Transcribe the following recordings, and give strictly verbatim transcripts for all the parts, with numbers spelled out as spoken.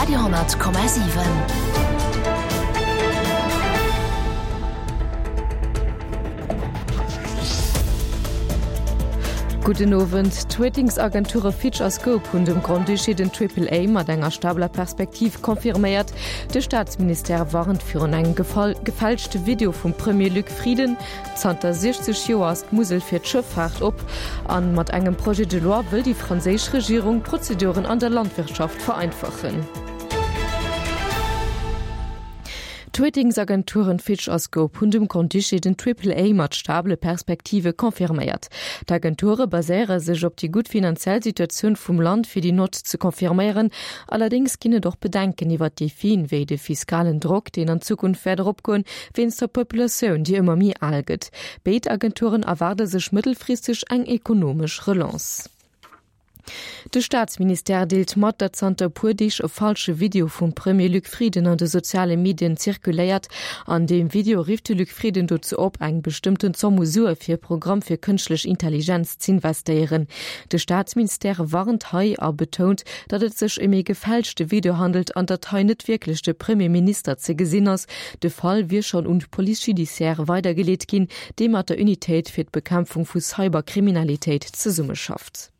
Radio hundert Komma sieben. Guten Abend. Tweetingsagentur Fitch Scope und dem Grundschied den Triple A mat enger stabler Perspektiv konfirmiert. De Staatsminister warnt für ein gefälschte Video vom Premier Luc Frieden. Zter sechzig Joer as Musel fir d'Schëffahrt op. An mat engem Projet de loi will die französische Regierung Prozeduren an der Landwirtschaft vereinfachen. Tweetingsagenturen Fitch Scope und dem Grundschied den Triple A mat stable Perspektive konfirmiert. D'Agenture baséere sech op die gut finanzielle Situation vum Land fir die Not zu konfirmieren, allerdings ginne doch bedenken iwwer die fin wéi de fiskalen Druck, den an Zukunft fäder opgoen, wenn's der Populationun die immer mi alget. Beitagenturen erwarte sech mittelfristig eng ekonomisch Relance. De Staatsminister deelt mat dat Zter puerdich e falsche Video vum Premier Luc Frieden an de soziale Medien zirkuléiert. An dem Video rief de Luc Frieden dozu op eng bestimmten Zommusur fir Programm fir künschlech Intelligenz zu investieren. De Staatsminister warnt hei a betont, dat et sech em e gefälschte Video handelt an dat hei net wirklichchte Premierminister ze gesinn ass. De Fall wie schon und Polizeijudiziaire weitergeleet gin, dem mat der Unitéit fir d'Bekämpfung vu Cyberkriminalitéit ze Summe schafft.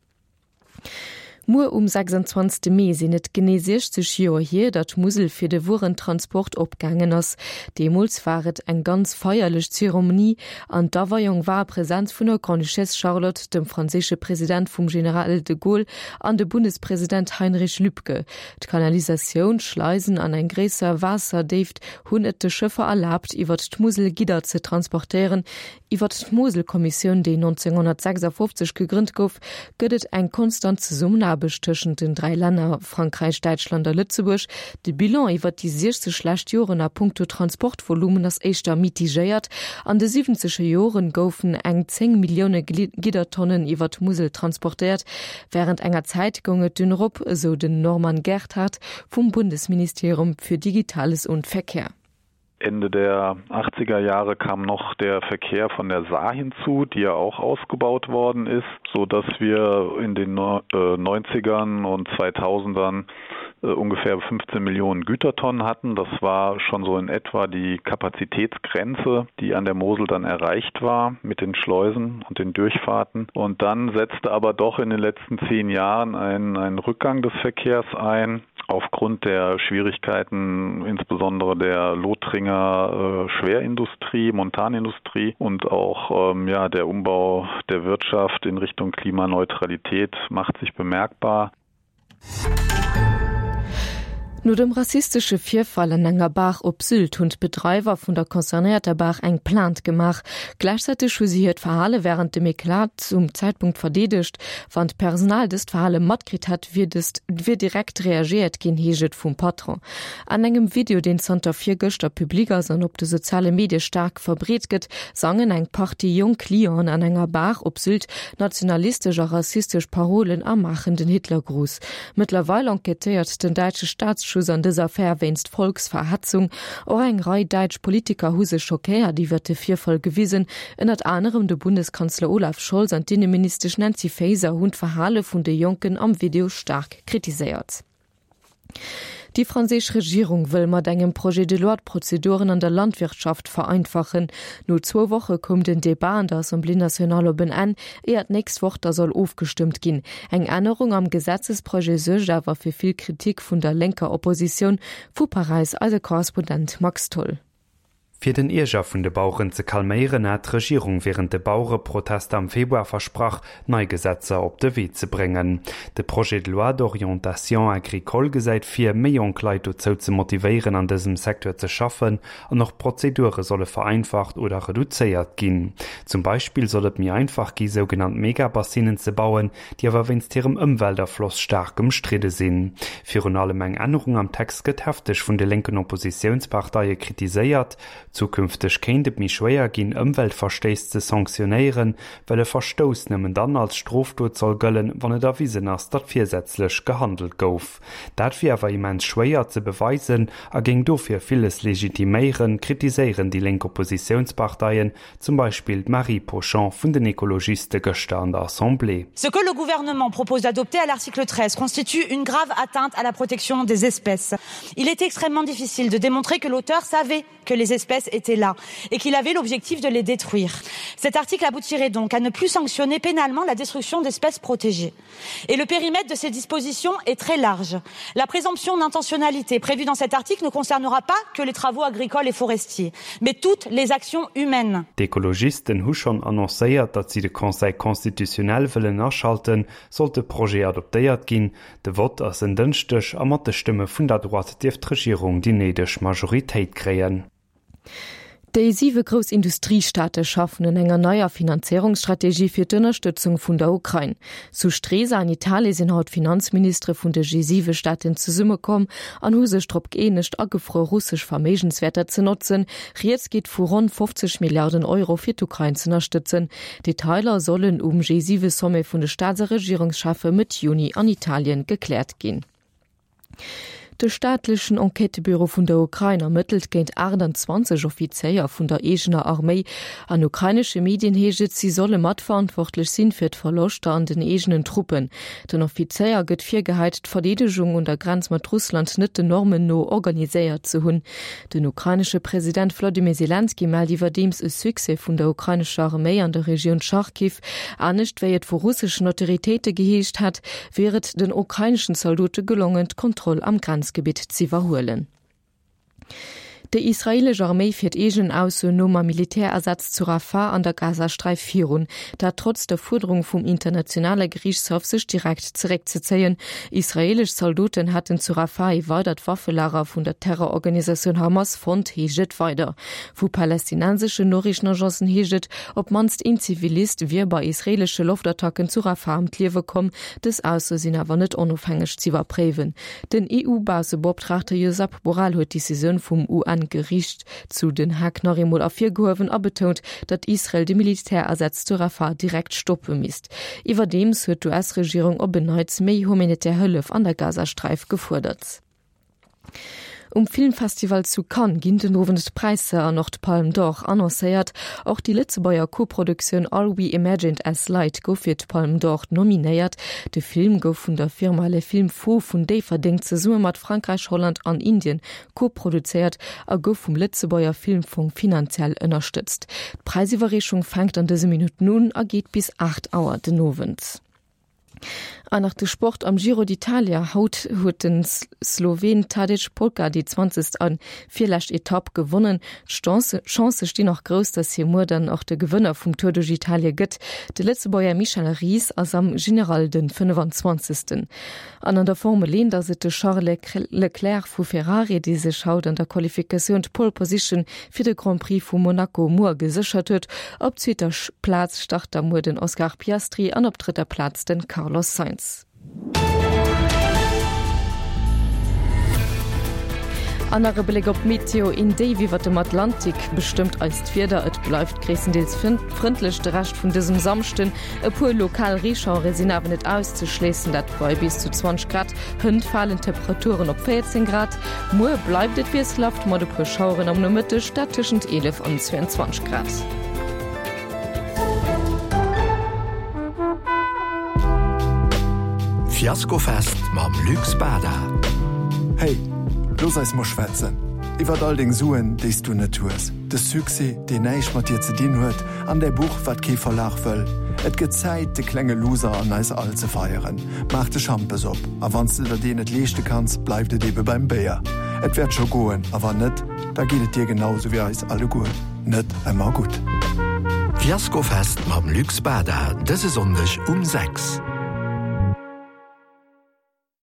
Nur um sechsundzwanzigste Mai sind net gene sechzig Joer hier, dat Musel fir de Wurentransport opgangen ass. Demuls waret eng ganz feierlech Zeremonie, an Dawerjung war Präsenz vun der Grande Duchesse Charlotte, dem franzésche Präsident vum General de Gaulle, an de Bundespräsident Heinrich Lübke. D'Kanalisation, Schleisen an ein gräser Wasserdeft hunn et de Schëffer erlaubt, iwwer d'Musel Gider ze transportieren. Iwwer d'Moselkommission, die neunzehnhundertsechsundfünfzig gegründet gouf, gëtt eng konstant Zusammenarbeit zwischen den drei Länder Frankreich, Deutschland und Lützeburg. De Bilan iwwer die sechzig Schlechtjoren a puncto Transportvolumen as eischter mitigéiert. An de siebziger Joren goufen eng zehn Millionen Gidertonnen iwwer Musel transportiert. Während enger Zeit gonget den Rupp, so den Norman Gerhardt vom Bundesministerium für Digitales und Verkehr. Ende der achtziger Jahre kam noch der Verkehr von der Saar hinzu, die ja auch ausgebaut worden ist, so dass wir in den neunzigern und zweitausendern ungefähr fünfzehn Millionen Gütertonnen hatten. Das war schon so in etwa die Kapazitätsgrenze, die an der Mosel dann erreicht war mit den Schleusen und den Durchfahrten. Und dann setzte aber doch in den letzten zehn Jahren ein, ein Rückgang des Verkehrs ein. Aufgrund der Schwierigkeiten, insbesondere der Lothringer äh, Schwerindustrie, Montanindustrie und auch ähm, ja, der Umbau der Wirtschaft in Richtung Klimaneutralität macht sich bemerkbar. Nur dem rassistische Vierfall in enger Bach op Sylt und Betreiber von der konzernierter Bach eng plant gemacht. Gleichzeitig husiert Verhalle während dem Eklat zum Zeitpunkt verdedigt, wann Personal des Verhalle Modkrit hat, wird es wird direkt reagiert gegen Heget vom Patron. An engem Video, den Santa vier Göster Publiker sind ob de soziale Medien stark verbreitget, sangen eng Party Jung Klion an enger Bach op Sylt nationalistischer rassistisch Parolen am machenden Hitlergruß. Mittlerweile enquetiert den deutsche Staatsschutz an dieser Affaire wennst Volksverhatzung or eng Reihe deutsch Politiker huse schockéiert, die wird vier voll gewiesen, innert anderem de Bundeskanzler Olaf Scholz an Innenminister Nancy Faeser hund Verhalle von de Jonken am Video stark kritisiert. Die französische Regierung will mit einem Projet de loi Prozeduren an der Landwirtschaft vereinfachen. Nur zwei Wochen kommt den Debat an der Assemblée Nationale oben an, eher nächste Woche da soll aufgestimmt gehen. Eine Änderung am Gesetzesprojekt sorgt aber für viel Kritik von der linken Opposition. Von Paris als Korrespondent Max Toll. Für den Irrscher vun de Bauern ze kalméieren hat die Regierung während de Bauernproteste am Februar versprach, neue Gesetze op de Weg zu bringen. De Projet de loi d'orientation agricole gesäit fir Millionenkleit zo zu motivieren, an diesem Sektor zu schaffen, und noch Prozedure solle vereinfacht oder reduziert gehen. Zum Beispiel soll es mir einfach die sogenannten Megabassinen zu bauen, die aber wenn's ihrem Umwelterfloss stark umstritten sind. Für eine allem eng Änderung am Text get heftig von der linken Oppositionsparteien kritisiert. Zukünftig kennt mich schwer gin Umweltverstöße sanktionieren, weil er Verstoß nimmen dann als Straftat soll göllen, wann er erwiesen ist, dat viersätzlich gehandelt gouf. Dat wie aber immens schwer zu beweisen, er ging dafür vieles legitimieren, kritisieren die linke Oppositionsparteien, zum Beispiel Marie Pochon von den Ökologisten gestern an der Assemblée. Ce que le gouvernement propose d'adopter à l'article treize constitue une grave atteinte à la protection des espèces. Il est extrêmement difficile de démontrer que l'auteur savait que les espèces étaient là et qu'il avait l'objectif de les détruire. Cet article aboutirait donc à ne plus sanctionner pénalement la destruction d'espèces protégées. Et le périmètre de ces dispositions est très large. La présomption d'intentionnalité prévue dans cet article ne concernera pas que les travaux agricoles et forestiers, mais toutes les actions humaines. Die Ökologisten haben schon annonciert, dass sie den Conseil konstitutionnel wollen nachschalten, sollte das Projekt adoptiert gehen. Der Vot ist ein Dienstag, aber mit der Stimme von der Droite dürfte die Regierung die nötige Majorität kriegen. Die sieben Großindustriestaaten schaffen in enger neuer Finanzierungsstrategie für die Unterstützung von der Ukraine. Zu Stresa in Italien sind heute Finanzminister von der G sieben Staaten zusammengekommen, an Huse Strop geeinigt, angefroren russisch Vermögenswerte zu nutzen. Jetzt geht vor rund fünfzig Milliarden Euro für die Ukraine zu unterstützen. Die Teiler sollen um G sieben Summe von der Staats- und Regierungschefe mit Juni an Italien geklärt gehen. De staatlichen Enquetebüro vun der Ukraine ermittelt géint achtundzwanzig Offiziier vun der egener Armee. An ukrainische Medien heget, sie solle matverantwortlich sinn fir d'Verlochter an den egenen Truppen. Den Offiziier gëtt virgeheit d'Verdedegung und der Grenz mat Russland net de Normen no organiséiert ze hunn. Den ukrainische Präsident Volodymyr Zelensky meldt iwwer dems e Suse vun der ukrainischer Armee an der Region Charkiw anecht, wéi et vu russischen Autoritäten geheescht hat, wäret den ukrainischen Soldaten gelungen, Kontroll am Grenz Gebiet zu verholen. Die israelische Armee führt egen aus nommer Militärersatz zu Rafah an der Gazastreif virun, da trotz der Forderung vom internationalen Gerichtshof sich direkt zurückzuziehen. Israelische Soldaten hatten zu Rafah weiter Waffenlager von der Terrororganisation Hamas Front heget weiter. Wo palästinensische Nachrichtenagenzen heget, ob manst ein Zivilist wie bei israelische Luftattacken zu Rafah am Kliewe kommen, das außer sind aber nicht unabhängig zu überprüfen. Den E U-Base-Beobtrachter Josep Borrell hat die Decision vom U N Gericht zu den Hag Norimol auf vier Kurven abetont, dat Israel de Militärersatz zu Rafah direkt stoppen misst. Iwerdems huet die U S-Regierung ob beneits méi humanitär Hëllef an der Gazastreif gefordert. Um Filmfestival zu Cannes ginn den nowenet Preise an noch Palm d'Or annoncéiert, auch die Litzebauer Co-Produktion All We Imagined as Light gouf fir Palm d'Or nominéiert. De Film gouf vun der Firma Le Film Faux vun déi verdingt ze Summe mat Frankreich, Holland an Indien co-produziert, a gouf vum Litzebauer Filmfonds finanziell ënnerstützt. Preisiwwerrechung fängt an dese Minute nun a geht bis acht Auer den Novens. An nach de Sport am Giro d'Italia haut huet den Slowen Tadej Polka die zwanzigste an vierlächt Etapp gewonnen. Chance, Chance stehen noch groß, dass hier nur dann auch der Gewinner vom Tour d'Italia gëtt. De letzte Boyer Michel Ries as am General den fünfundzwanzigsten An an der Formel ein, da se de Charles Leclerc vu Ferrari diese schaut an der Qualifikation Pole Position für den Grand Prix vu Monaco Moor gesichert huet. Op zweiter Platz start der Moor den Oscar Piastri, an op dritter Platz den Carlos Sainz. Andere Beleg op Meteo in Day wie wat dem Atlantik bestimmt als Vierder, et bleibt gräendeels freundlich der Rest von diesem Samsten. E pur lokal Reschauer sind aber nicht auszuschließen, dat bei bis zu zwanzig Grad, Hünd fallen Temperaturen op vierzehn Grad. Mur bleibt et wie es läuft, mod pur Schauren am nur Mitte statt zwischen elf und zweiundzwanzig Grad. Fiaskofest mam Lux Bader. Hey, los eis mo schwätzen. Iwer all deng Suen, déist du net tues. De Suse, de neich mat dir ze dien huet, an der Buch wat ke verlach wëll. Et gezeit de klenge Loser an neis all ze feieren. Mach de Champes op, a wanns du da de net leeschte kannst, bleif de debe beim Beier. Et werd scho goen, awer net, da giet dir genauso wie eis alle gut. Net einmal gut. Fiaskofest mam Lux Bader, dëse sondech um sechs.